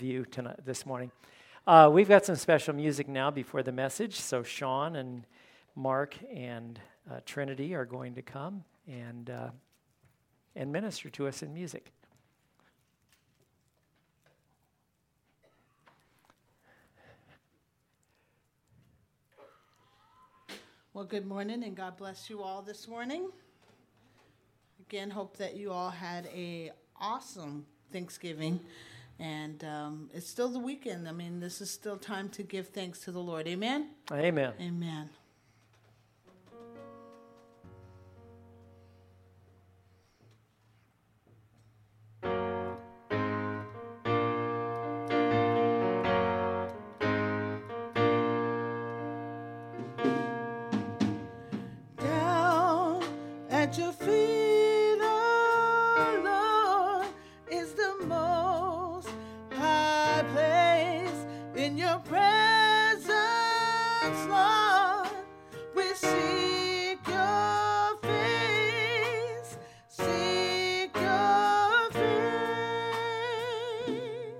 you tonight, this morning. We've got some special music now before the message, so Sean and Mark and Trinity are going to come and minister to us in music. Well, good morning, and God bless you all this morning. Again, hope that you all had a awesome Thanksgiving, and it's still the weekend. I mean, this is still time to give thanks to the Lord. Amen? Amen. Amen. Down at your feet, oh Lord, is the most high place. In your presence, Lord, we seek your face, seek your face.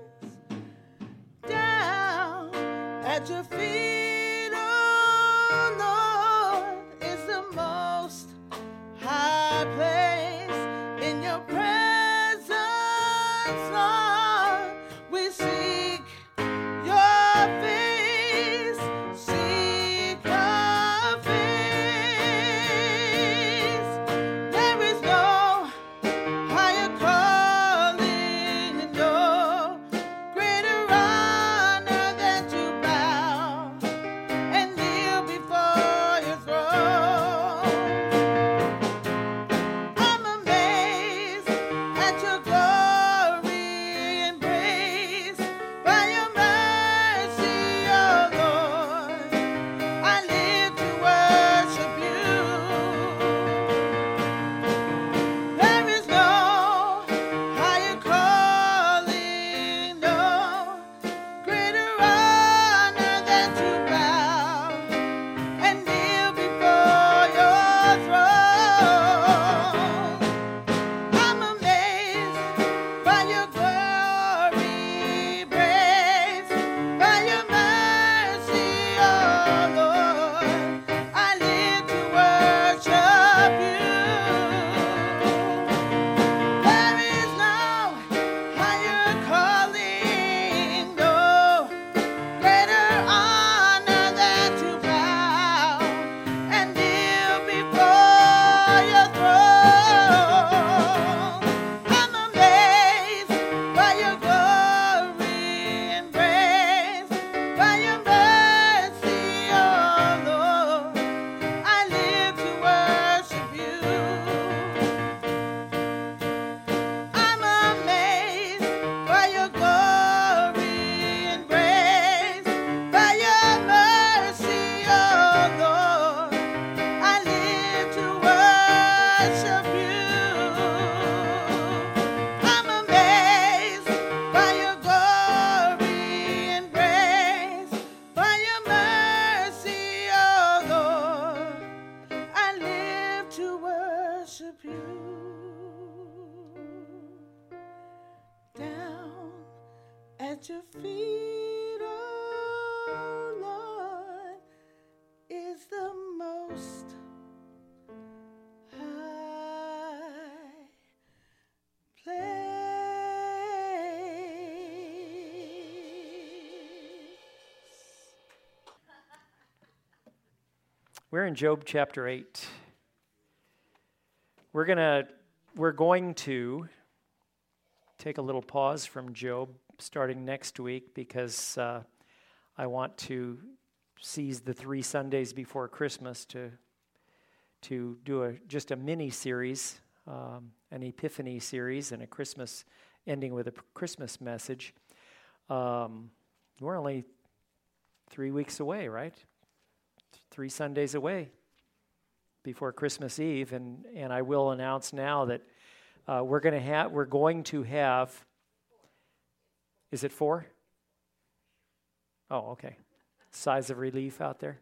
Down at your feet, oh Lord, is the most high place. In your presence, Lord, we seek your face, seek your face. There is no higher calling, no greater honor than to bow and kneel before your throne. I'm amazed at your glory and praise. By your mercy, oh Lord, I live to worship you. There is no higher calling, no greater honor than to bow and kneel before your throne. I'm amazed by your glory, praise, by your mercy, oh Lord, I live to worship you. There is no higher calling, no greater honor than to bow and kneel before your throne. I'm amazed by your glory and praise, by your mercy, oh Lord, I live to worship you. I'm amazed by your glory and praise, by your mercy, oh Lord, I live to worship you. I'm amazed by your glory and praise, by your mercy, oh Lord, I live to worship you. Down at your feet, oh Lord, is the most high place. We're in Job chapter 8. We're going to take a little pause from Job starting next week because I want to seize the 3 Sundays before Christmas to do just a mini series, an Epiphany series, and a Christmas ending with a Christmas message. We're only 3 weeks away, right? 3 Sundays away before Christmas Eve, and I will announce now that we're going to have. Is it 4? Oh, okay. Sighs of relief out there.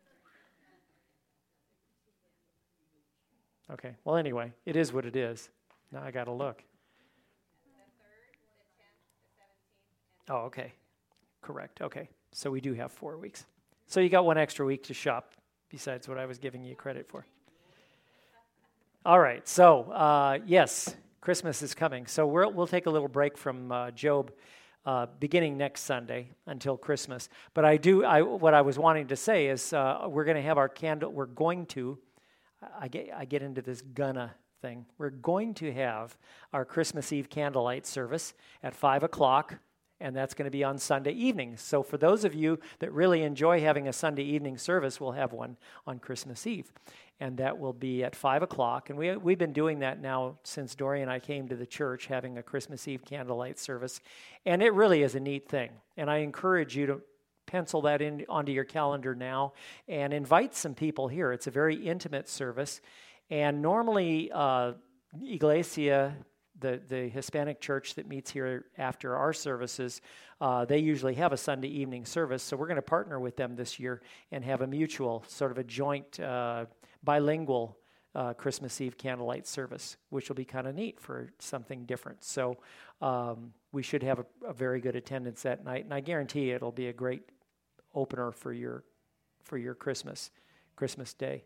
Okay. Well, anyway, it is what it is. Now I got to look. Oh, okay. Correct. Okay. So we do have 4 weeks. So you got 1 extra week to shop besides what I was giving you credit for. All right. So, yes, Christmas is coming. So we'll take a little break from Job beginning next Sunday until Christmas. But what I was wanting to say is we're going to have our candle. We're going to, I get into this gonna thing. We're going to have our Christmas Eve candlelight service at 5 o'clock, and that's going to be on Sunday evenings. So for those of you that really enjoy having a Sunday evening service, we'll have one on Christmas Eve. And that will be at 5 o'clock. And we've been doing that now since Dory and I came to the church, having a Christmas Eve candlelight service. And it really is a neat thing. And I encourage you to pencil that in onto your calendar now and invite some people here. It's a very intimate service. And normally, Iglesia, the Hispanic church that meets here after our services, they usually have a Sunday evening service. So we're going to partner with them this year and have a mutual, sort of a joint bilingual Christmas Eve candlelight service, which will be kind of neat for something different. So we should have a very good attendance that night, and I guarantee you it'll be a great opener for your Christmas Day.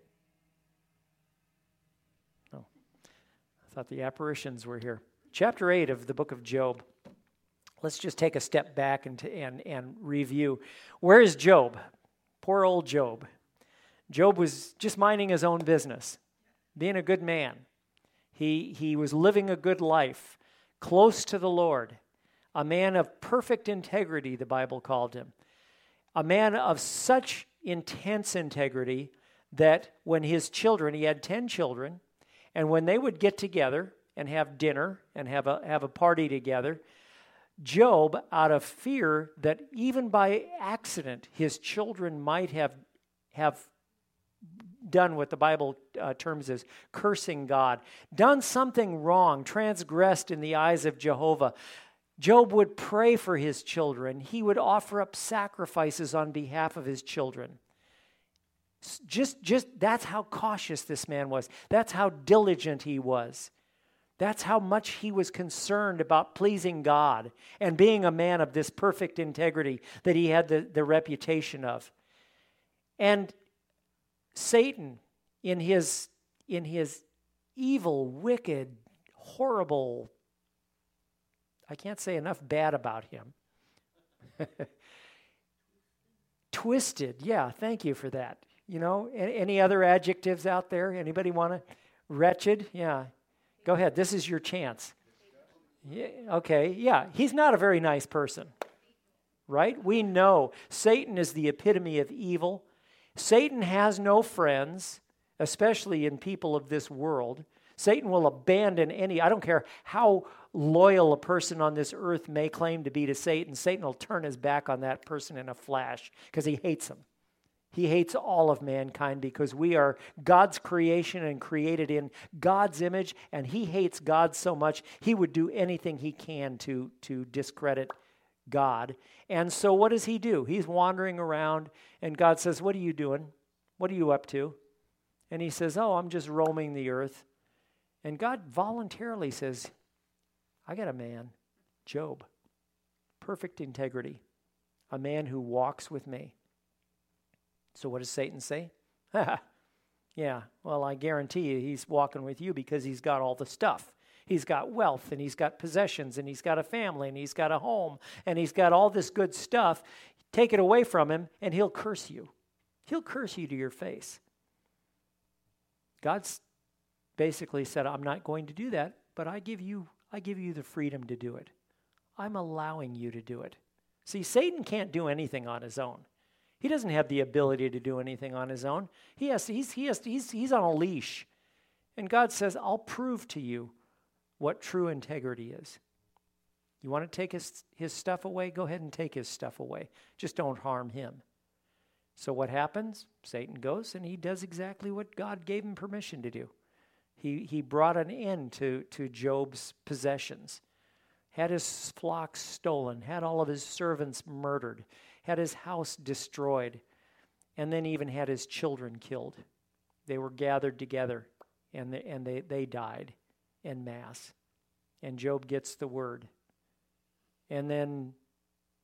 Oh, I thought the apparitions were here. Chapter 8 of the book of Job. Let's just take a step back and review. Where is Job? Poor old Job. Job was just minding his own business, being a good man. He was living a good life, close to the Lord, a man of perfect integrity, the Bible called him, a man of such intense integrity that when his children, he had 10 children, and when they would get together and have dinner and have a party together, Job, out of fear that even by accident his children might have done what the Bible terms as cursing God, done something wrong, transgressed in the eyes of Jehovah, Job would pray for his children. He would offer up sacrifices on behalf of his children. Just that's how cautious this man was. That's how diligent he was. That's how much he was concerned about pleasing God and being a man of this perfect integrity that he had the reputation of. And Satan, in his evil, wicked, horrible, I can't say enough bad about him. Twisted, yeah, thank you for that. You know, any other adjectives out there? Anybody want to? Wretched, yeah. Go ahead, this is your chance. Yeah, okay, yeah, he's not a very nice person, right? We know Satan is the epitome of evil. Satan has no friends, especially in people of this world. Satan will abandon I don't care how loyal a person on this earth may claim to be to Satan, Satan will turn his back on that person in a flash because he hates him. He hates all of mankind because we are God's creation and created in God's image, and he hates God so much he would do anything he can to discredit God. And so what does he do? He's wandering around, and God says, "What are you doing? What are you up to?" And he says, "Oh, I'm just roaming the earth." And God voluntarily says, "I got a man, Job, perfect integrity, a man who walks with me." So what does Satan say? Yeah, well, I guarantee you he's walking with you because he's got all the stuff. He's got wealth, and he's got possessions, and he's got a family, and he's got a home, and he's got all this good stuff. Take it away from him, and he'll curse you. He'll curse you to your face. God's basically said, "I'm not going to do that, but I give you the freedom to do it. I'm allowing you to do it." See, Satan can't do anything on his own. He doesn't have the ability to do anything on his own. He's on a leash. And God says, "I'll prove to you what true integrity is. You want to take his stuff away? Go ahead and take his stuff away. Just don't harm him." So what happens? Satan goes and he does exactly what God gave him permission to do. He brought an end to Job's possessions, had his flocks stolen, had all of his servants murdered, had his house destroyed, and then even had his children killed. They were gathered together, and they died en masse. And Job gets the word. And then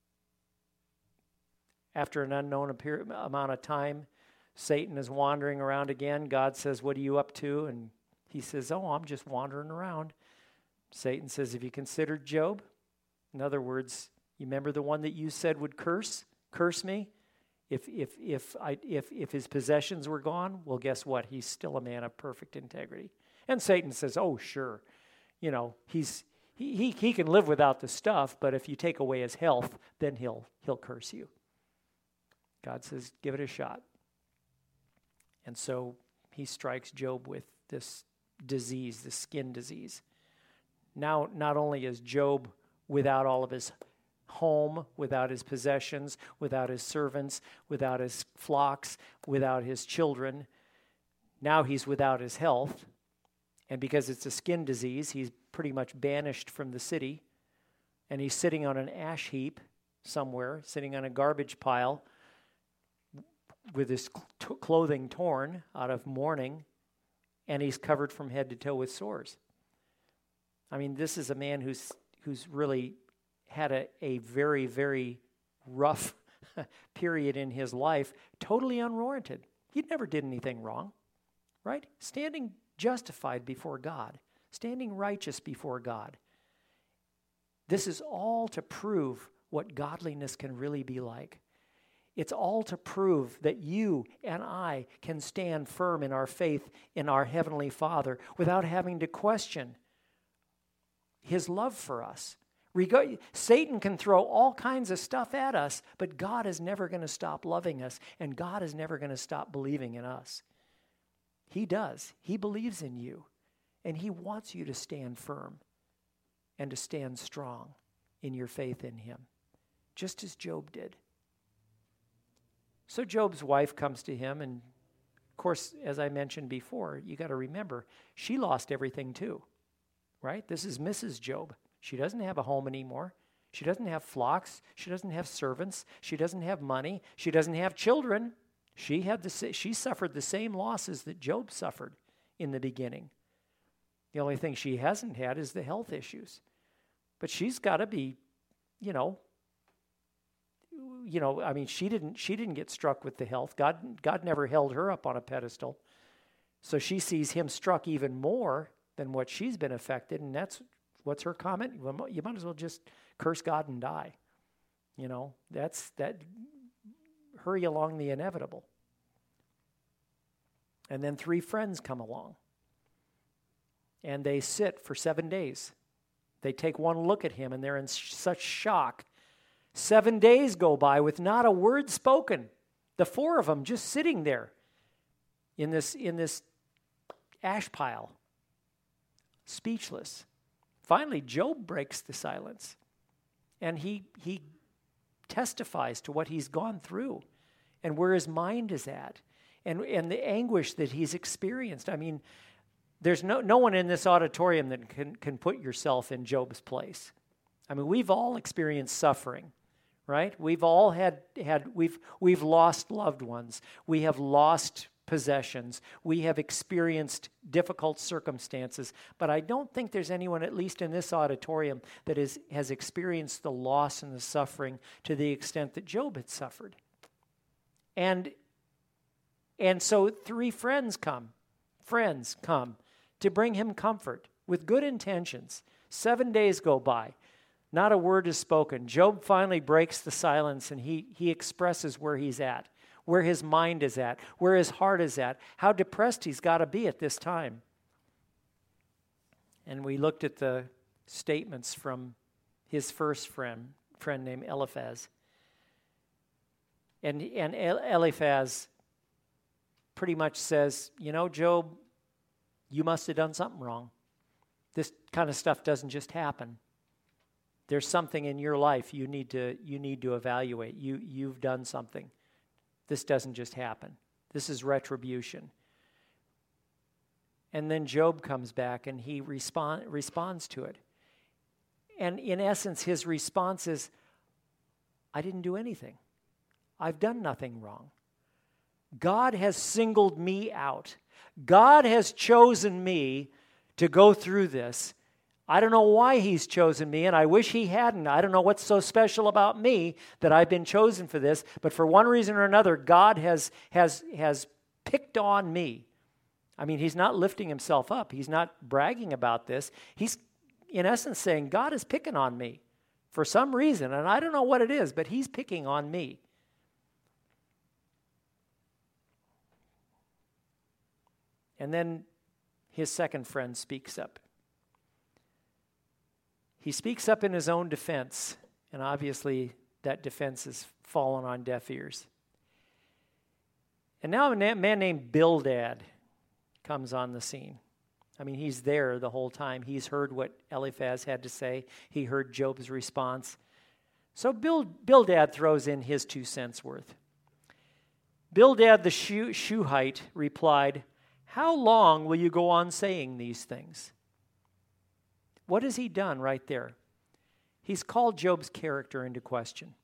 After an unknown amount of time, Satan is wandering around again. God says, "What are you up to?" And he says, "Oh, I'm just wandering around." Satan says, "Have you considered Job?" In other words, you remember the one that you said would curse me? If his possessions were gone, well, guess what? He's still a man of perfect integrity. And Satan says, "Oh, sure. You know, he can live without the stuff, but if you take away his health, then he'll curse you." God says, "Give it a shot." And so he strikes Job with this disease, this skin disease. Now, not only is Job without all of his home, without his possessions, without his servants, without his flocks, without his children, now he's without his health. And because it's a skin disease, he's pretty much banished from the city. And he's sitting on an ash heap somewhere, sitting on a garbage pile with his clothing torn out of mourning, and he's covered from head to toe with sores. I mean, this is a man who's really had a very, very rough period in his life, totally unwarranted. He never did anything wrong, right? Standing justified before God, standing righteous before God. This is all to prove what godliness can really be like. It's all to prove that you and I can stand firm in our faith in our Heavenly Father without having to question His love for us. Satan can throw all kinds of stuff at us, but God is never going to stop loving us, and God is never going to stop believing in us. He does. He believes in you, and He wants you to stand firm and to stand strong in your faith in Him, just as Job did. So Job's wife comes to him, and of course, as I mentioned before, you got to remember, she lost everything too, right? This is Mrs. Job. She doesn't have a home anymore. She doesn't have flocks. She doesn't have servants. She doesn't have money. She doesn't have children. She suffered the same losses that Job suffered in the beginning. The only thing she hasn't had is the health issues. But she's got to be, I mean, she didn't get struck with the health. God never held her up on a pedestal. So she sees him struck even more than what she's been affected, and what's her comment? Well, you might as well just curse God and die. That hurry along the inevitable. And then 3 friends come along, and they sit for 7 days. They take one look at him, and they're in such shock. 7 days go by with not a word spoken. The 4 of them just sitting there in this ash pile, speechless. Finally, Job breaks the silence, and he testifies to what he's gone through and where his mind is at and the anguish that he's experienced. I mean, there's no one in this auditorium that can put yourself in Job's place. I mean, we've all experienced suffering. Right? We've all we've lost loved ones. We have lost possessions. We have experienced difficult circumstances. But I don't think there's anyone, at least in this auditorium, that has experienced the loss and the suffering to the extent that Job had suffered. And so 3 friends come to bring him comfort with good intentions. 7 days go by. Not a word is spoken. Job finally breaks the silence, and he expresses where he's at, where his mind is at, where his heart is at, how depressed he's got to be at this time. And we looked at the statements from his first friend named Eliphaz. And Eliphaz pretty much says, Job, you must have done something wrong. This kind of stuff doesn't just happen. There's something in your life you need to evaluate. You've done something. This doesn't just happen. This is retribution. And then Job comes back and he responds to it. And in essence, his response is, I didn't do anything. I've done nothing wrong. God has singled me out. God has chosen me to go through this. I don't know why he's chosen me, and I wish he hadn't. I don't know what's so special about me that I've been chosen for this, but for one reason or another, God has picked on me. I mean, he's not lifting himself up. He's not bragging about this. He's, in essence, saying, God is picking on me for some reason, and I don't know what it is, but he's picking on me. And then his second friend speaks up. He speaks up in his own defense, and obviously that defense has fallen on deaf ears. And now a man named Bildad comes on the scene. I mean, he's there the whole time. He's heard what Eliphaz had to say. He heard Job's response. So Bildad throws in his 2 cents worth. Bildad the Shuhite replied, "How long will you go on saying these things?" What has he done right there? He's called Job's character into question.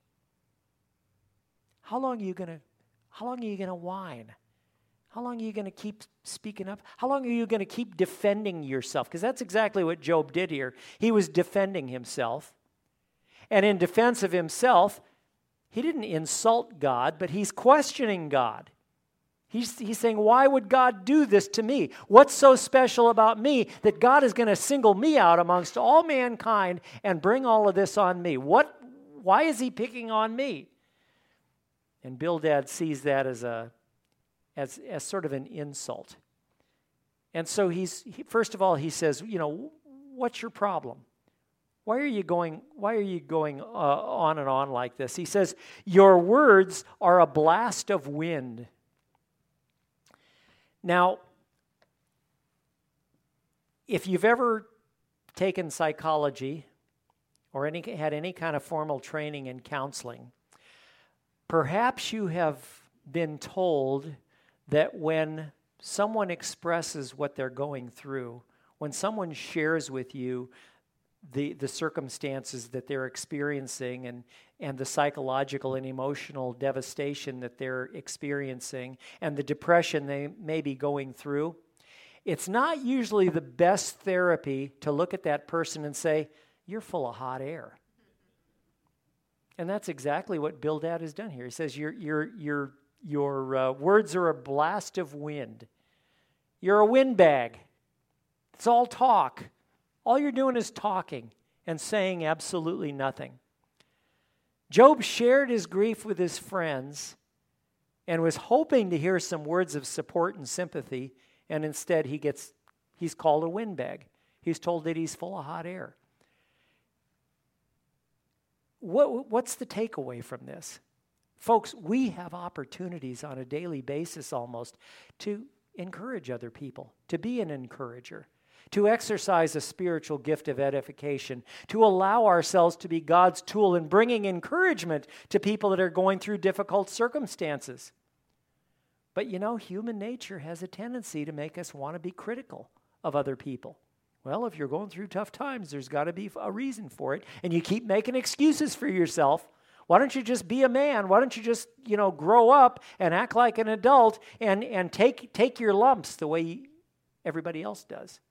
How long are you going to whine? How long are you going to keep speaking up? How long are you going to keep defending yourself? Because that's exactly what Job did here. He was defending himself. And in defense of himself, he didn't insult God, but he's questioning God. He's saying, why would God do this to me? What's so special about me that God is going to single me out amongst all mankind and bring all of this on me? Why is he picking on me? And Bildad sees that as sort of an insult. And so first of all, he says, what's your problem? Why are you going on and on like this? He says, your words are a blast of wind. Now, if you've ever taken psychology or had any kind of formal training in counseling, perhaps you have been told that when someone expresses what they're going through, when someone shares with you the circumstances that they're experiencing and the psychological and emotional devastation that they're experiencing and the depression they may be going through, it's not usually the best therapy to look at that person and say, "You're full of hot air." And that's exactly what Bildad has done here. He says, your words are a blast of wind. You're a windbag. It's all talk. All you're doing is talking and saying absolutely nothing. Job shared his grief with his friends and was hoping to hear some words of support and sympathy, and instead he's called a windbag. He's told that he's full of hot air. What's the takeaway from this? Folks, we have opportunities on a daily basis almost to encourage other people, to be an encourager, to exercise a spiritual gift of edification, to allow ourselves to be God's tool in bringing encouragement to people that are going through difficult circumstances. But human nature has a tendency to make us want to be critical of other people. Well, if you're going through tough times, there's got to be a reason for it, and you keep making excuses for yourself. Why don't you just be a man? Why don't you just, grow up and act like an adult and take your lumps the way everybody else does?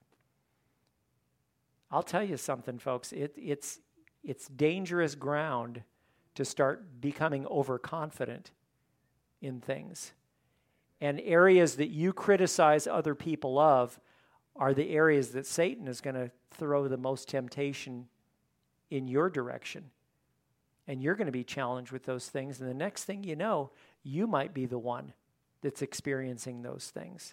I'll tell you something, folks. It's dangerous ground to start becoming overconfident in things. And areas that you criticize other people of are the areas that Satan is going to throw the most temptation in your direction. And you're going to be challenged with those things. And the next thing you know, you might be the one that's experiencing those things.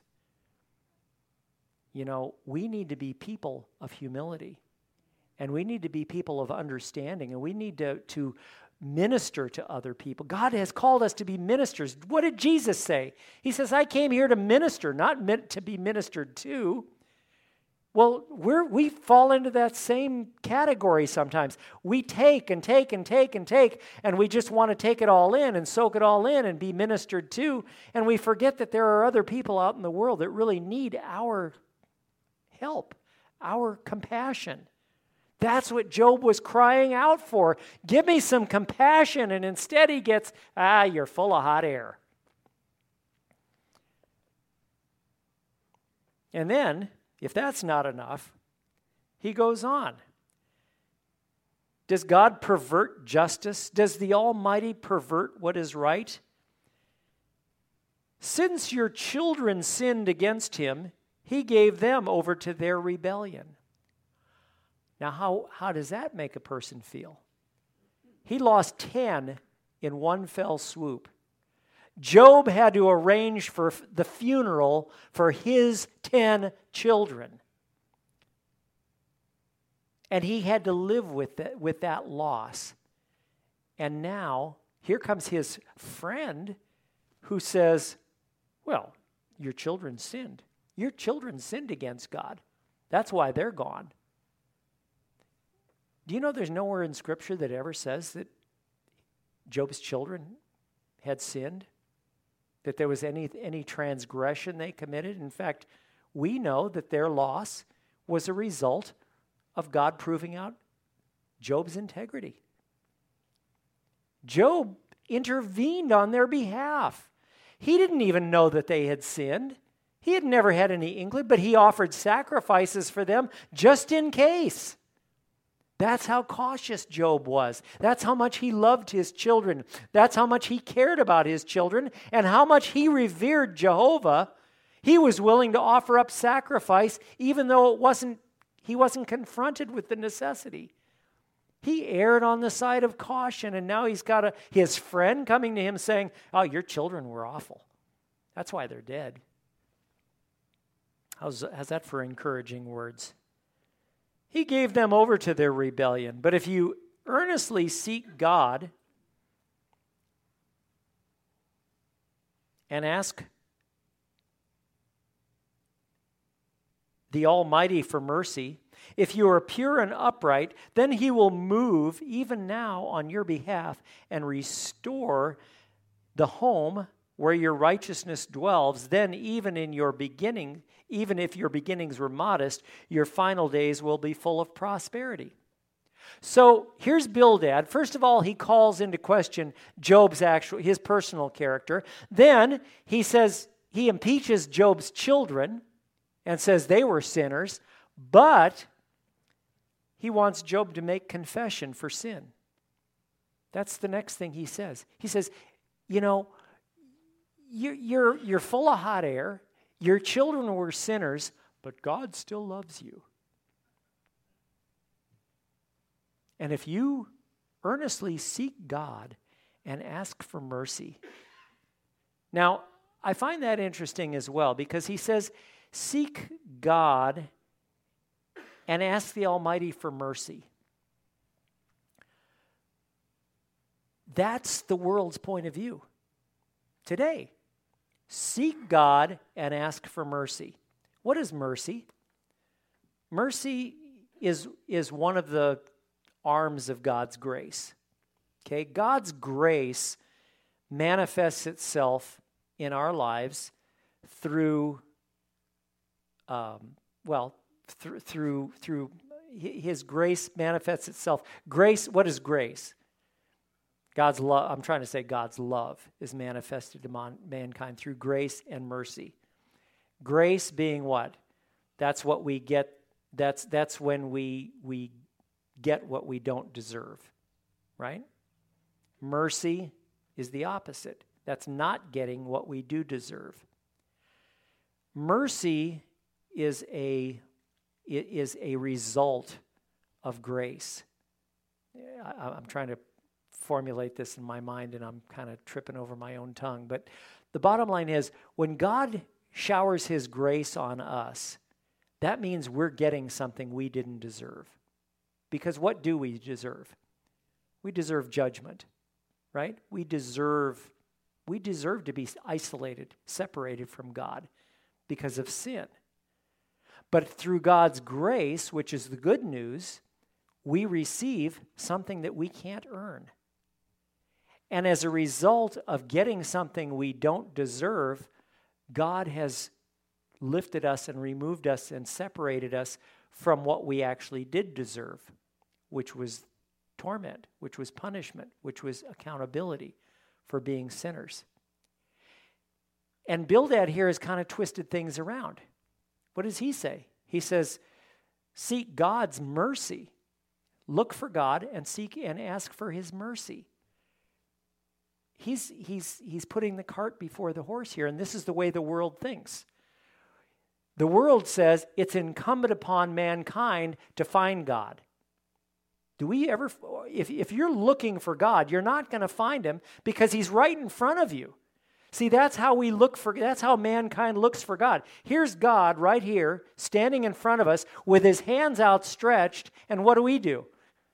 We need to be people of humility, and we need to be people of understanding, and we need to minister to other people. God has called us to be ministers. What did Jesus say? He says, I came here to minister, not meant to be ministered to. Well, we fall into that same category sometimes. We take and take and take and take, and we just want to take it all in and soak it all in and be ministered to, and we forget that there are other people out in the world that really need our help, our compassion. That's what Job was crying out for. Give me some compassion, and instead he gets, you're full of hot air. And then, if that's not enough, he goes on. Does God pervert justice? Does the Almighty pervert what is right? Since your children sinned against him, he gave them over to their rebellion. Now, how does that make a person feel? He lost 10 in one fell swoop. Job had to arrange for the funeral for his 10 children. And he had to live with that loss. And now, here comes his friend who says, well, your children sinned. Your children sinned against God. That's why they're gone. Do you know there's nowhere in Scripture that ever says that Job's children had sinned? That there was any transgression they committed? In fact, we know that their loss was a result of God proving out Job's integrity. Job intervened on their behalf. He didn't even know that they had sinned. He had never had any inkling, but he offered sacrifices for them just in case. That's how cautious Job was. That's how much he loved his children. That's how much he cared about his children and how much he revered Jehovah. He was willing to offer up sacrifice even though he wasn't confronted with the necessity. He erred on the side of caution, and now he's got his friend coming to him saying, oh, your children were awful. That's why they're dead. How's that for encouraging words? He gave them over to their rebellion. But if you earnestly seek God and ask the Almighty for mercy, if you are pure and upright, then he will move even now on your behalf and restore the home where your righteousness dwells. Then even if your beginnings were modest, your final days will be full of prosperity. So here's Bildad. First of all, he calls into question his personal character. Then he impeaches Job's children and says they were sinners, but he wants Job to make confession for sin. That's the next thing he says. He says, you're full of hot air. Your children were sinners, but God still loves you. And if you earnestly seek God and ask for mercy. Now, I find that interesting as well because he says, seek God and ask the Almighty for mercy. That's the world's point of view today. Seek God and ask for mercy. What is mercy? Mercy is one of the arms of God's grace. Okay, God's grace manifests itself in our lives through His grace manifests itself. Grace, what is grace? God's love, I'm trying to say God's love is manifested to mankind through grace and mercy. Grace being what? That's what we get, that's when we get what we don't deserve, right? Mercy is the opposite. That's not getting what we do deserve. Mercy is a result of grace. I'm trying to formulate this in my mind, and I'm kind of tripping over my own tongue. But the bottom line is, when God showers His grace on us, that means we're getting something we didn't deserve. Because what do we deserve? We deserve judgment, right? We deserve to be isolated, separated from God because of sin. But through God's grace, which is the good news, we receive something that we can't earn. And as a result of getting something we don't deserve, God has lifted us and removed us and separated us from what we actually did deserve, which was torment, which was punishment, which was accountability for being sinners. And Bildad here has kind of twisted things around. What does he say? He says, Seek God's mercy. Look for God and seek and ask for his mercy. He's putting the cart before the horse here, and this is the way the world thinks. The world says it's incumbent upon mankind to find God. Do we ever, if you're looking for God, you're not going to find him because he's right in front of you. See, that's how mankind looks for God. Here's God right here, standing in front of us with his hands outstretched, and what do?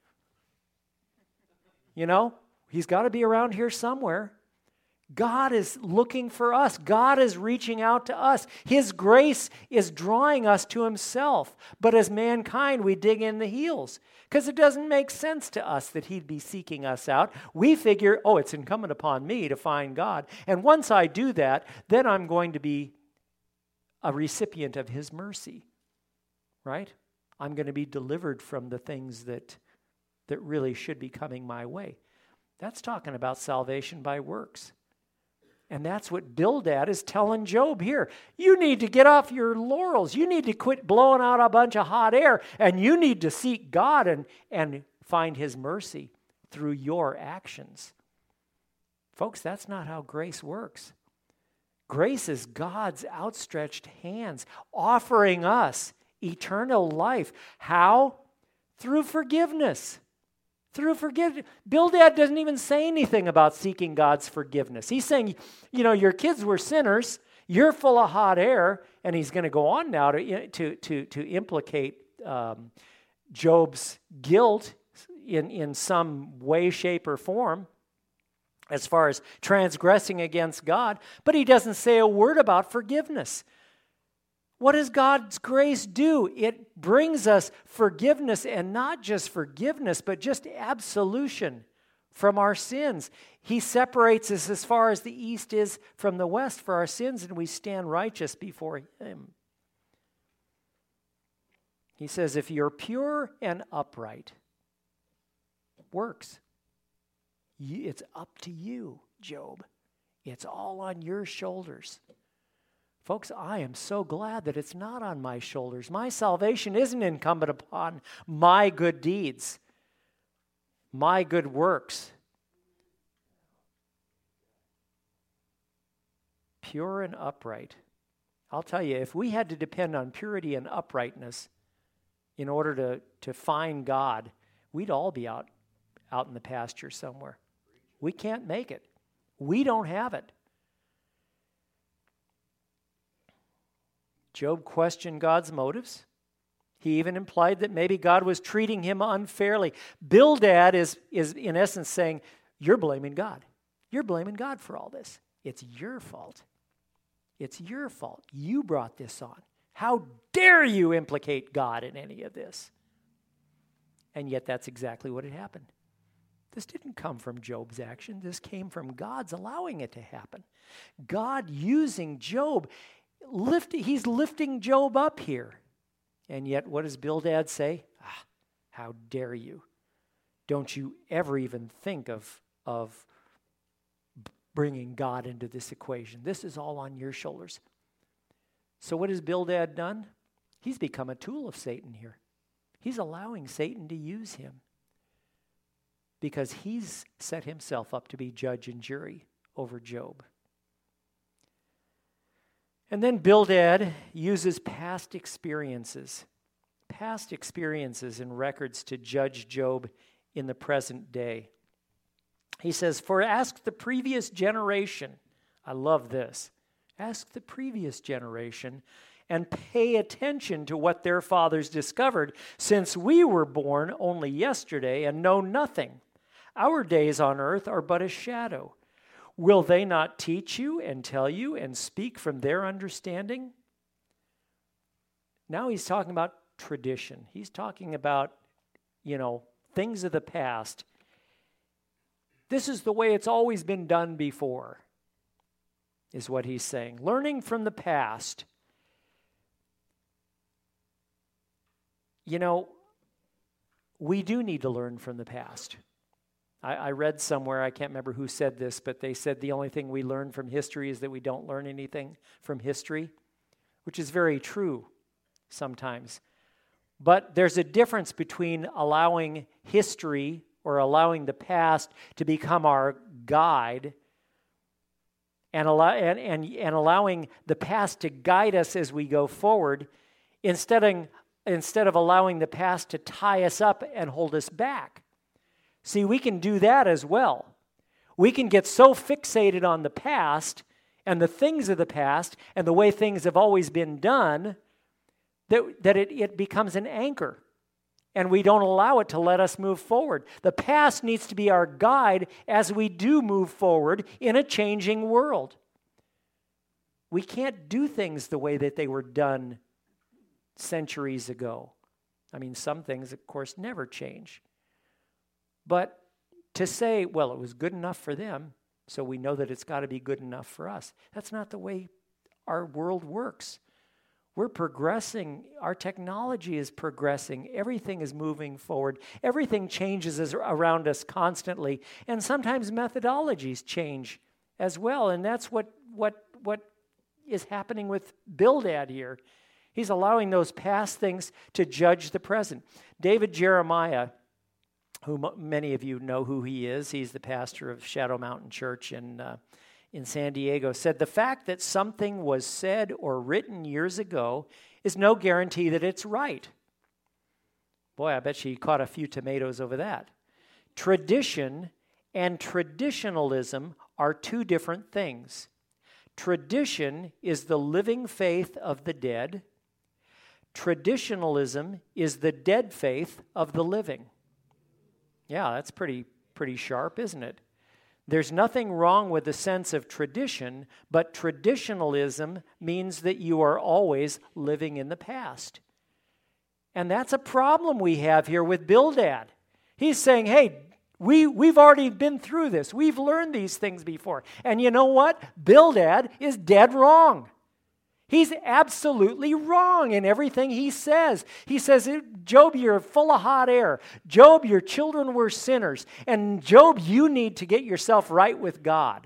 You know, he's got to be around here somewhere. God is looking for us. God is reaching out to us. His grace is drawing us to himself. But as mankind, we dig in the heels because it doesn't make sense to us that he'd be seeking us out. We figure, it's incumbent upon me to find God. And once I do that, then I'm going to be a recipient of his mercy, right? I'm going to be delivered from the things that really should be coming my way. That's talking about salvation by works. And that's what Bildad is telling Job here. You need to get off your laurels. You need to quit blowing out a bunch of hot air. And you need to seek God and find his mercy through your actions. Folks, that's not how grace works. Grace is God's outstretched hands offering us eternal life. How? Through forgiveness. Through forgiveness. Bildad doesn't even say anything about seeking God's forgiveness. He's saying, your kids were sinners, you're full of hot air, and he's going to go on now to implicate Job's guilt in some way, shape, or form as far as transgressing against God, but he doesn't say a word about forgiveness. What does God's grace do? It brings us forgiveness, and not just forgiveness, but just absolution from our sins. He separates us as far as the east is from the west for our sins, and we stand righteous before him. He says, if you're pure and upright, works. It's up to you, Job. It's all on your shoulders. Folks, I am so glad that it's not on my shoulders. My salvation isn't incumbent upon my good deeds, my good works. Pure and upright. I'll tell you, if we had to depend on purity and uprightness in order to find God, we'd all be out in the pasture somewhere. We can't make it. We don't have it. Job questioned God's motives. He even implied that maybe God was treating him unfairly. Bildad is in essence saying, you're blaming God. You're blaming God for all this. It's your fault. It's your fault. You brought this on. How dare you implicate God in any of this? And yet that's exactly what had happened. This didn't come from Job's action. This came from God's allowing it to happen. God using Job. He's lifting Job up here. And yet, what does Bildad say? How dare you? Don't you ever even think of bringing God into this equation. This is all on your shoulders. So what has Bildad done? He's become a tool of Satan here. He's allowing Satan to use him because he's set himself up to be judge and jury over Job. And then Bildad uses past experiences and records to judge Job in the present day. He says, for ask the previous generation, I love this, ask the previous generation and pay attention to what their fathers discovered, since we were born only yesterday and know nothing. Our days on earth are but a shadow. Will they not teach you and tell you and speak from their understanding? Now he's talking about tradition. He's talking about, things of the past. This is the way it's always been done before, is what he's saying. Learning from the past. We do need to learn from the past. I read somewhere, I can't remember who said this, but they said the only thing we learn from history is that we don't learn anything from history, which is very true sometimes. But there's a difference between allowing history or allowing the past to become our guide and allowing the past to guide us as we go forward instead of allowing the past to tie us up and hold us back. See, we can do that as well. We can get so fixated on the past and the things of the past and the way things have always been done that it becomes an anchor, and we don't allow it to let us move forward. The past needs to be our guide as we do move forward in a changing world. We can't do things the way that they were done centuries ago. I mean, some things, of course, never change. But to say, well, it was good enough for them, so we know that it's got to be good enough for us, that's not the way our world works. We're progressing. Our technology is progressing. Everything is moving forward. Everything changes around us constantly. And sometimes methodologies change as well. And that's what is happening with Bildad here. He's allowing those past things to judge the present. David Jeremiah, who many of you know who he is, he's the pastor of Shadow Mountain Church in San Diego, said, "The fact that something was said or written years ago is no guarantee that it's right." Boy, I bet she caught a few tomatoes over that. Tradition and traditionalism are two different things. Tradition is the living faith of the dead. Traditionalism is the dead faith of the living. Yeah, that's pretty sharp, isn't it? There's nothing wrong with the sense of tradition, but traditionalism means that you are always living in the past. And that's a problem we have here with Bildad. He's saying, hey, we've already been through this. We've learned these things before. And you know what? Bildad is dead wrong. He's absolutely wrong in everything he says. He says, Job, you're full of hot air. Job, your children were sinners. And Job, you need to get yourself right with God.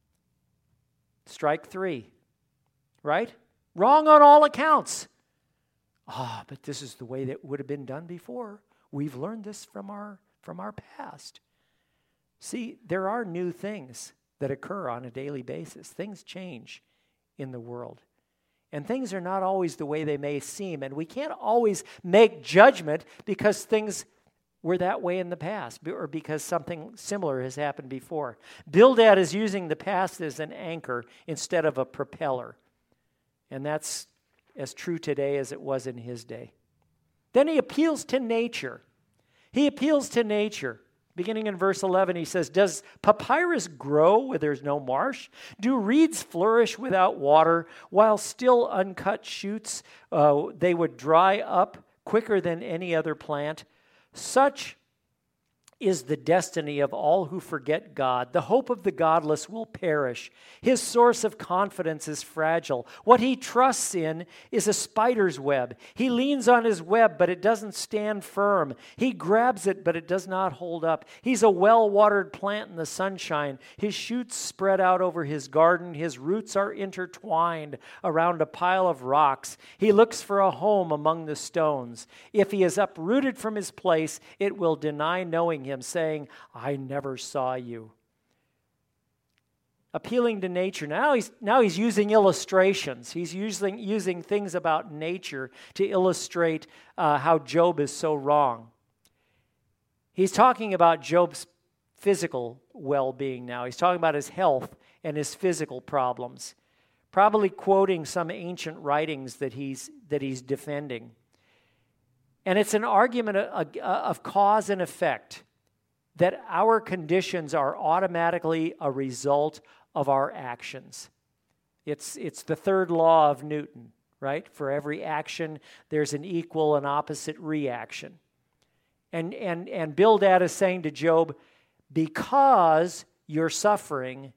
Strike three, right? Wrong on all accounts. But this is the way that would have been done before. We've learned this from our past. See, there are new things that occur on a daily basis. Things change in the world. And things are not always the way they may seem. And we can't always make judgment because things were that way in the past or because something similar has happened before. Bildad is using the past as an anchor instead of a propeller. And that's as true today as it was in his day. Then he appeals to nature. He appeals to nature. Beginning in verse 11, he says, "Does papyrus grow where there's no marsh? Do reeds flourish without water? While still uncut shoots, they would dry up quicker than any other plant. Such is the destiny of all who forget God. The hope of the godless will perish. His source of confidence is fragile. What he trusts in is a spider's web. He leans on his web, but it doesn't stand firm. He grabs it, but it does not hold up. He's a well-watered plant in the sunshine. His shoots spread out over his garden. His roots are intertwined around a pile of rocks. He looks for a home among the stones. If he is uprooted from his place, it will deny knowing him, saying, I never saw you." Appealing to nature. Now he's using illustrations. He's using things about nature to illustrate how Job is so wrong. He's talking about Job's physical well-being now. He's talking about his health and his physical problems, probably quoting some ancient writings that he's defending. And it's an argument of cause and effect, that our conditions are automatically a result of our actions. It's the third law of Newton, right? For every action, there's an equal and opposite reaction. And Bildad is saying to Job, because you're suffering,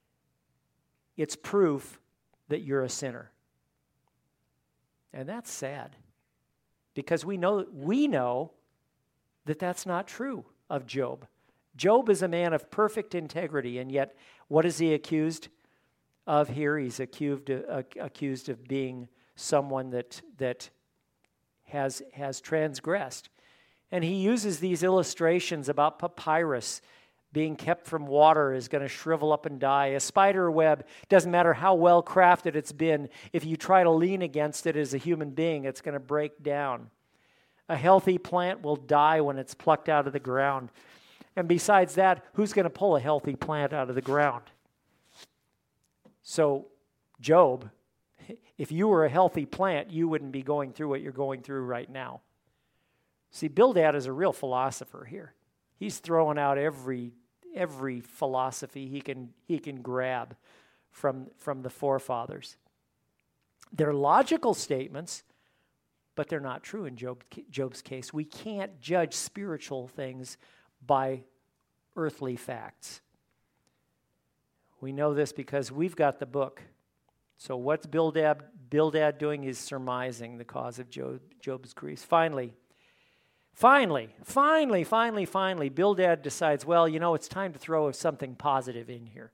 it's proof that you're a sinner. And that's sad, because we know that that's not true of Job. Job is a man of perfect integrity, and yet what is he accused of here? He's accused of being someone that has transgressed. And he uses these illustrations about papyrus being kept from water is going to shrivel up and die. A spider web, doesn't matter how well crafted it's been, if you try to lean against it as a human being, it's going to break down. A healthy plant will die when it's plucked out of the ground. And besides that, who's going to pull a healthy plant out of the ground? So, Job, if you were a healthy plant, you wouldn't be going through what you're going through right now. See, Bildad is a real philosopher here. He's throwing out every philosophy he can grab from the forefathers. They're logical statements, but they're not true in Job's case. We can't judge spiritual things by earthly facts. We know this because we've got the book. So what's Bildad doing? Is surmising the cause of Job's grief. Finally, Bildad decides, well, it's time to throw something positive in here.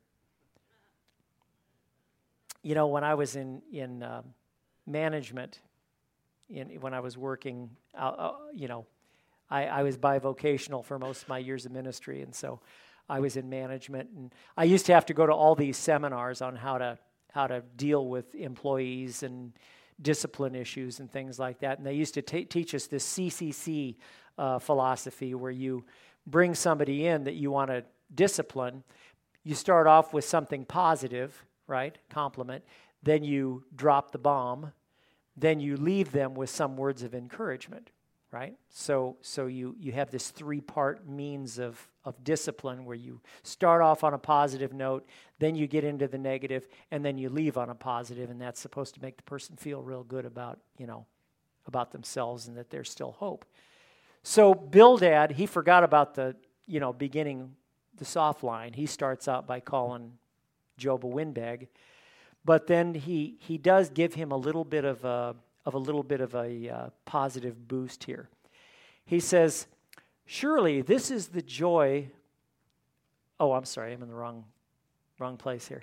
When I was in management, when I was working, I was bivocational for most of my years of ministry, and so I was in management, and I used to have to go to all these seminars on how to deal with employees and discipline issues and things like that. And they used to teach us this CCC philosophy, where you bring somebody in that you want to discipline. You start off with something positive, right? Compliment. Then you drop the bomb. Then you leave them with some words of encouragement, right? So you have this three-part means of discipline, where you start off on a positive note, then you get into the negative, and then you leave on a positive, and that's supposed to make the person feel real good about themselves and that there's still hope. So Bildad, he forgot about the beginning, the soft line. He starts out by calling Job a windbag, but then he does give him a little bit of a positive boost here. He says, "Surely this is the joy." Oh, I'm sorry, I'm in the wrong place here.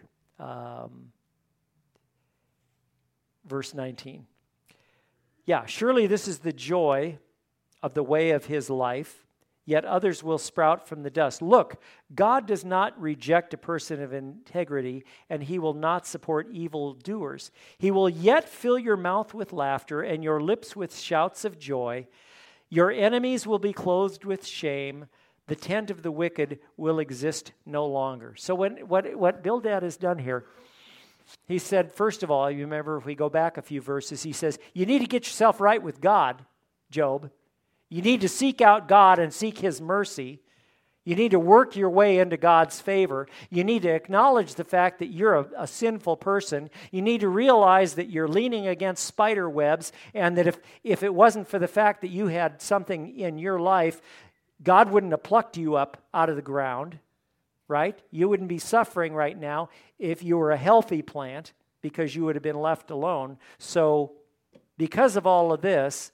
Verse 19. Yeah, surely this is the joy of the way of his life, yet others will sprout from the dust. Look, God does not reject a person of integrity, and he will not support evildoers. He will yet fill your mouth with laughter and your lips with shouts of joy. Your enemies will be clothed with shame. The tent of the wicked will exist no longer. So what Bildad has done here, he said, first of all, you remember if we go back a few verses, he says, you need to get yourself right with God, Job. You need to seek out God and seek his mercy. You need to work your way into God's favor. You need to acknowledge the fact that you're a sinful person. You need to realize that you're leaning against spider webs, and that if it wasn't for the fact that you had something in your life, God wouldn't have plucked you up out of the ground, right? You wouldn't be suffering right now if you were a healthy plant, because you would have been left alone. So because of all of this,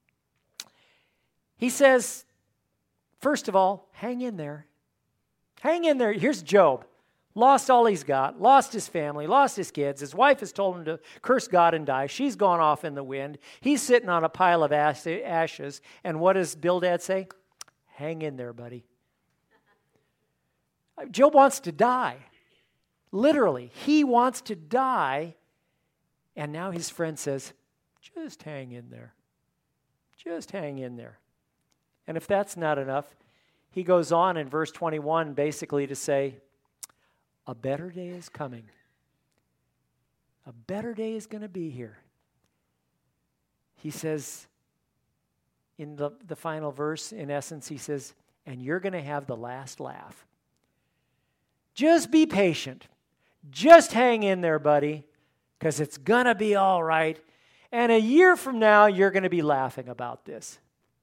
he says, first of all, hang in there. Hang in there. Here's Job. Lost all he's got, lost his family, lost his kids. His wife has told him to curse God and die. She's gone off in the wind. He's sitting on a pile of ashes. And what does Bildad say? Hang in there, buddy. Job wants to die. Literally, he wants to die. And now his friend says, just hang in there. Just hang in there. And if that's not enough, he goes on in verse 21 basically to say, a better day is coming. A better day is going to be here. He says, in the final verse, in essence, he says, and you're going to have the last laugh. Just be patient. Just hang in there, buddy, because it's going to be all right. And a year from now, you're going to be laughing about this.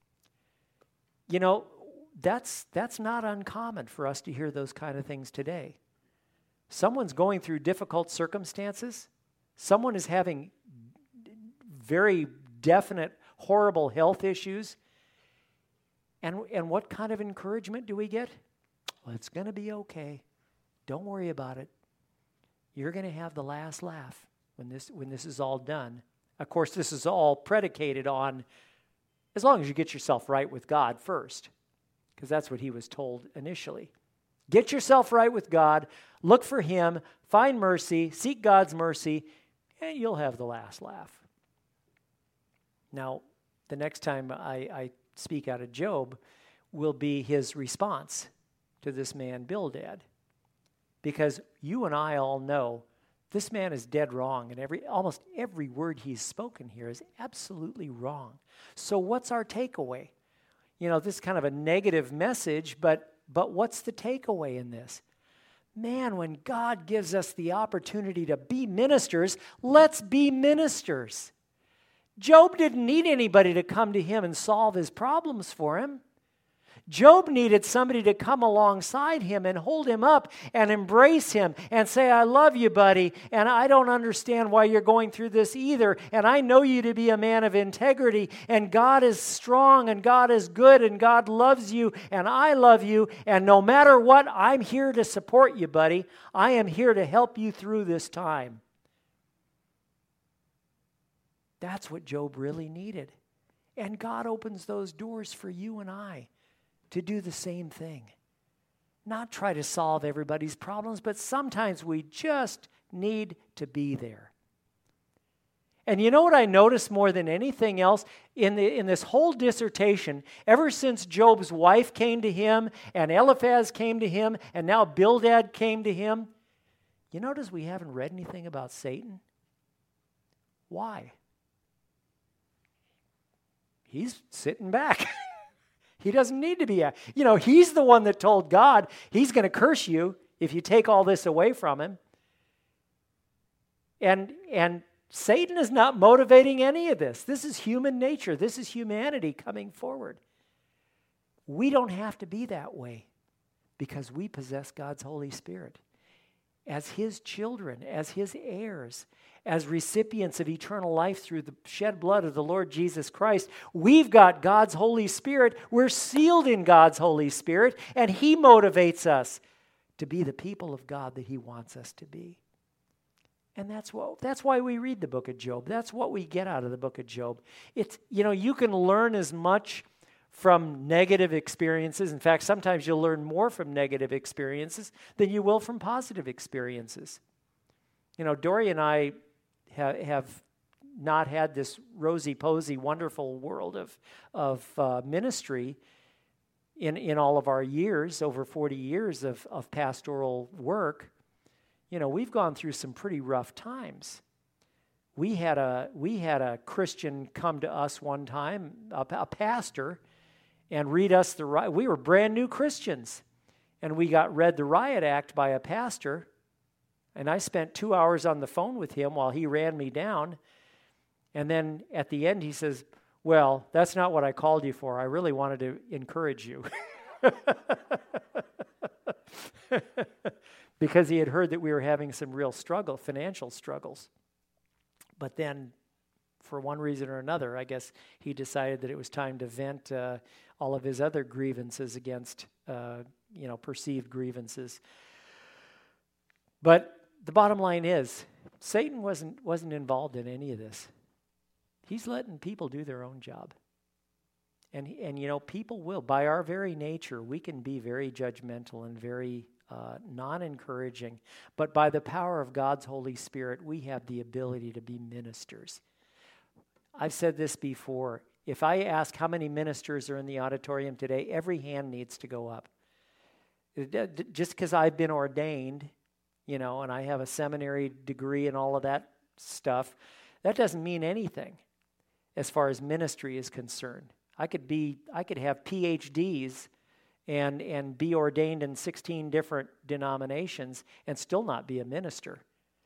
That's not uncommon for us to hear those kind of things today. Someone's going through difficult circumstances. Someone is having very definite, horrible health issues. And what kind of encouragement do we get? Well, it's going to be okay. Don't worry about it. You're going to have the last laugh when this is all done. Of course, this is all predicated on as long as you get yourself right with God first, because that's what he was told initially. Get yourself right with God, look for him, find mercy, seek God's mercy, and you'll have the last laugh. Now, the next time I speak out of Job will be his response to this man Bildad. Because you and I all know this man is dead wrong, and almost every word he's spoken here is absolutely wrong. So what's our takeaway? This is kind of a negative message, but what's the takeaway in this? Man, when God gives us the opportunity to be ministers, let's be ministers. Job didn't need anybody to come to him and solve his problems for him. Job needed somebody to come alongside him and hold him up and embrace him and say, I love you, buddy, and I don't understand why you're going through this either, and I know you to be a man of integrity, and God is strong, and God is good, and God loves you, and I love you, and no matter what, I'm here to support you, buddy. I am here to help you through this time. That's what Job really needed. And God opens those doors for you and I to do the same thing. Not try to solve everybody's problems, but sometimes we just need to be there. And you know what I noticed more than anything else in this whole dissertation, ever since Job's wife came to him and Eliphaz came to him and now Bildad came to him, you notice we haven't read anything about Satan? Why? He's sitting back. He doesn't need to be. He's the one that told God he's going to curse you if you take all this away from him. And Satan is not motivating any of this. This is human nature. This is humanity coming forward. We don't have to be that way because we possess God's Holy Spirit. As his children, as his heirs, as recipients of eternal life through the shed blood of the Lord Jesus Christ, we've got God's Holy Spirit. We're sealed in God's Holy Spirit, and he motivates us to be the people of God that he wants us to be. And that's why we read the book of Job. That's what we get out of the book of Job. It's, you can learn as much from negative experiences. In fact, sometimes you'll learn more from negative experiences than you will from positive experiences. Dory and I have not had this rosy-posy, wonderful world of ministry in all of our years, over 40 years of pastoral work. We've gone through some pretty rough times. We had a Christian come to us one time, a pastor, and read us the riot. We were brand new Christians, and we got read the riot act by a pastor, and I spent 2 hours on the phone with him while he ran me down, and then at the end he says, well, that's not what I called you for. I really wanted to encourage you. Because he had heard that we were having some real financial struggles. But then, for one reason or another, I guess he decided that it was time to vent all of his other grievances against, perceived grievances. But the bottom line is, Satan wasn't involved in any of this. He's letting people do their own job. And people will, by our very nature, we can be very judgmental and very non-encouraging. But by the power of God's Holy Spirit, we have the ability to be ministers. I've said this before. If I ask how many ministers are in the auditorium today, every hand needs to go up. Just because I've been ordained, and I have a seminary degree and all of that stuff, that doesn't mean anything as far as ministry is concerned. I could have PhDs and be ordained in 16 different denominations and still not be a minister.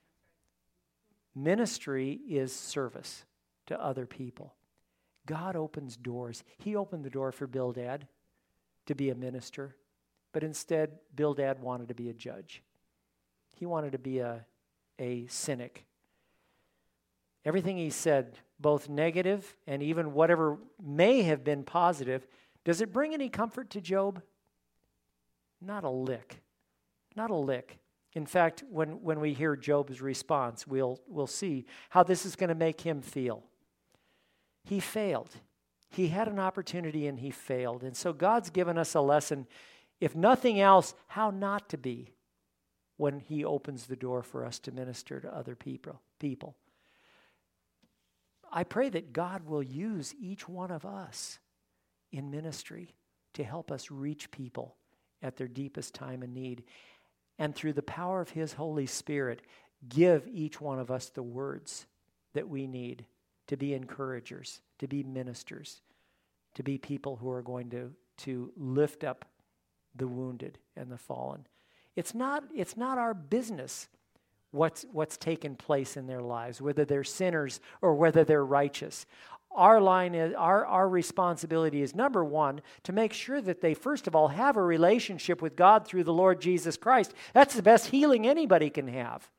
Ministry is service to other people. God opens doors. He opened the door for Bildad to be a minister, but instead Bildad wanted to be a judge. He wanted to be a cynic. Everything he said, both negative and even whatever may have been positive, does it bring any comfort to Job? Not a lick. Not a lick. In fact, when we hear Job's response, we'll see how this is going to make him feel. He failed. He had an opportunity and he failed. And so God's given us a lesson, if nothing else, how not to be when he opens the door for us to minister to other people. I pray that God will use each one of us in ministry to help us reach people at their deepest time of need. And through the power of his Holy Spirit, give each one of us the words that we need to be encouragers, to be ministers, to be people who are going to lift up the wounded and the fallen. It's not our business what's taken place in their lives, whether they're sinners or whether they're righteous. Our responsibility is, number one, to make sure that they, first of all, have a relationship with God through the Lord Jesus Christ. That's the best healing anybody can have.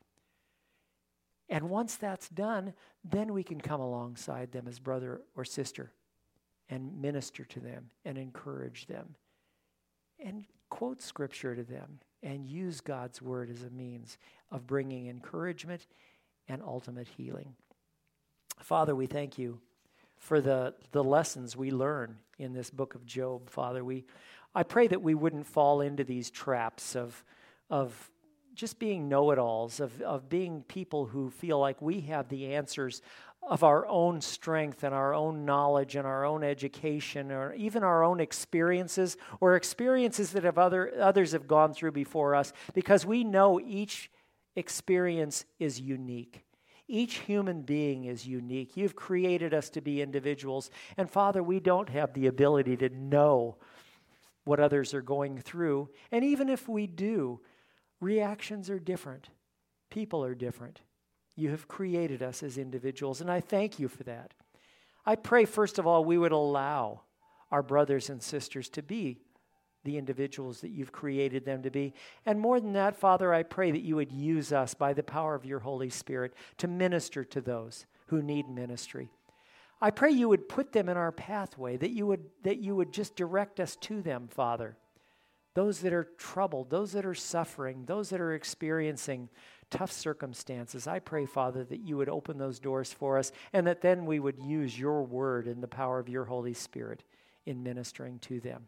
And once that's done, then we can come alongside them as brother or sister and minister to them and encourage them and quote Scripture to them and use God's Word as a means of bringing encouragement and ultimate healing. Father, we thank you for the lessons we learn in this book of Job. Father, I pray that we wouldn't fall into these traps of just being know-it-alls, of being people who feel like we have the answers of our own strength and our own knowledge and our own education, or even our own experiences, or experiences that others have gone through before us, because we know each experience is unique. Each human being is unique. You've created us to be individuals. And Father, we don't have the ability to know what others are going through. And even if we do, reactions are different. People are different. You have created us as individuals, and I thank you for that. I pray, first of all, we would allow our brothers and sisters to be the individuals that you've created them to be. And more than that, Father, I pray that you would use us by the power of your Holy Spirit to minister to those who need ministry. I pray you would put them in our pathway, that you would just direct us to them, Father. Those that are troubled, those that are suffering, those that are experiencing tough circumstances. I pray, Father, that you would open those doors for us, and that then we would use your word and the power of your Holy Spirit in ministering to them.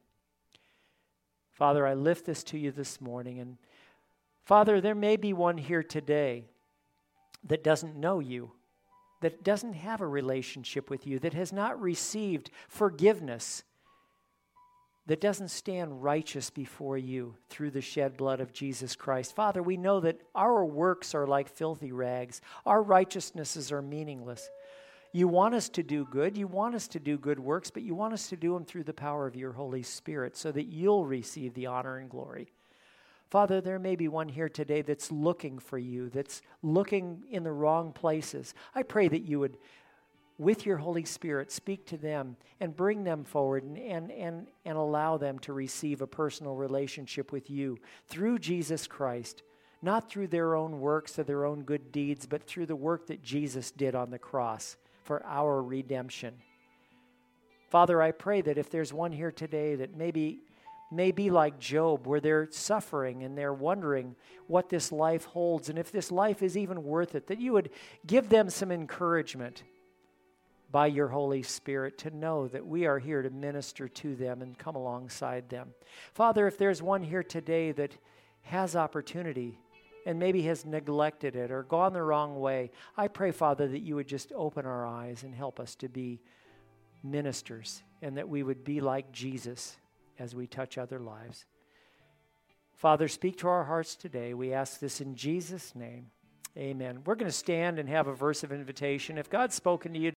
Father, I lift this to you this morning, and Father, there may be one here today that doesn't know you, that doesn't have a relationship with you, that has not received forgiveness, that doesn't stand righteous before you through the shed blood of Jesus Christ. Father, we know that our works are like filthy rags. Our righteousnesses are meaningless. You want us to do good. You want us to do good works, but you want us to do them through the power of your Holy Spirit so that you'll receive the honor and glory. Father, there may be one here today that's looking for you, that's looking in the wrong places. I pray that you would, with your Holy Spirit, speak to them and bring them forward and allow them to receive a personal relationship with you through Jesus Christ, not through their own works or their own good deeds, but through the work that Jesus did on the cross for our redemption. Father, I pray that if there's one here today that may be like Job, where they're suffering and they're wondering what this life holds and if this life is even worth it, that you would give them some encouragement by your Holy Spirit to know that we are here to minister to them and come alongside them. Father, if there's one here today that has opportunity and maybe has neglected it or gone the wrong way, I pray, Father, that you would just open our eyes and help us to be ministers, and that we would be like Jesus as we touch other lives. Father, speak to our hearts today. We ask this in Jesus' name. Amen. We're going to stand and have a verse of invitation. If God's spoken to you